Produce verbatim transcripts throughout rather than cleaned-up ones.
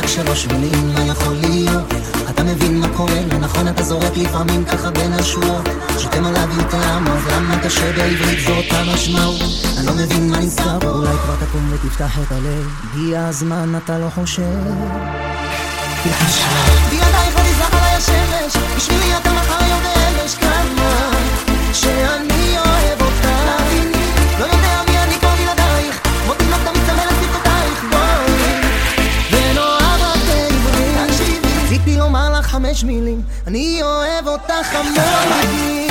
רק שלוש מילים, מה יכול להיות? אתה מבין מה קורה, לא נכון אתה זורק לפעמים ככה בין השורות. שאתם עליו יותר, אז למה קשה בעברית זאת המשמעות? אני לא מבין מה נסגר, אולי כבר תקום ותפתח את הלב. הגיע הזמן, אתה לא חושב? תתחשב בידייך ותזרח עליי השמש, בשבילי אתה מחר יום ואמש. כמה שאני אוהב אותך, לא יודע מי אני פה בלעדייך, מותי לך תמיד צמרת שפתייך. בואי ונאהב רק בעברית, תקשיבי, רציתי לומר לך חמש מילים, אני אוהב אותך המון.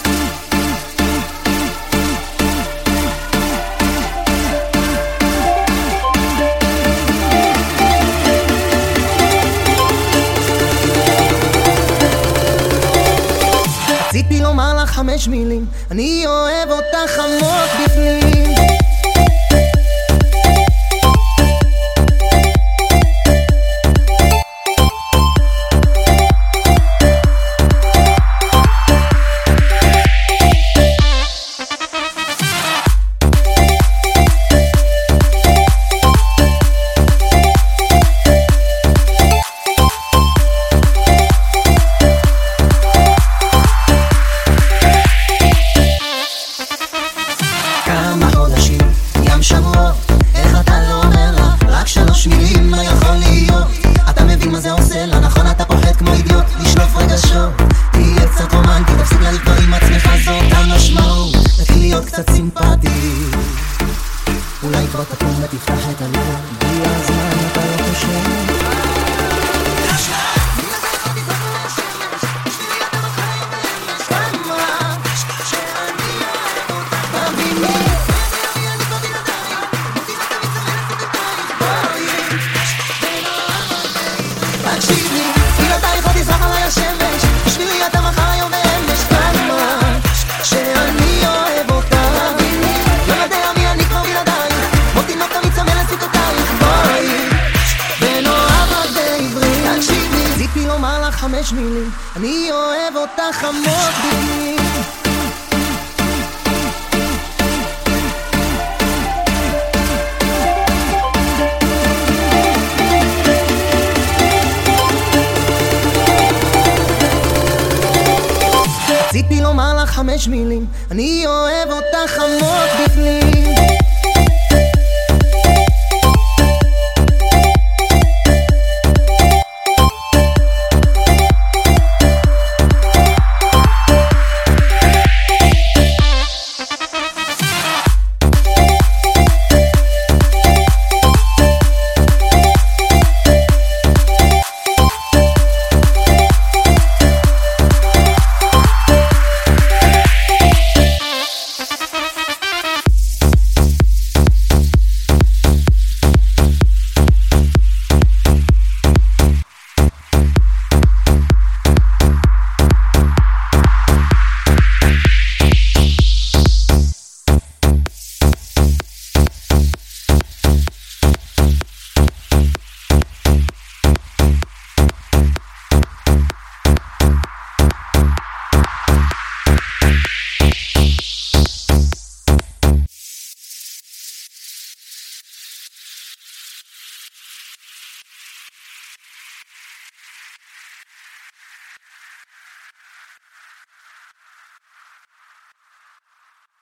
רציתי לומר לך חמש מילים, אני אוהב אותך עמוק בפנים. אולי כבר תקום ותפתח את הלב, הגיע הזמן, אתה לא חושב? חמש מילים, אני אוהב אותך עמוק בפנים. רציתי לומר לך חמש מילים, אני אוהב אותך עמוק בפנים.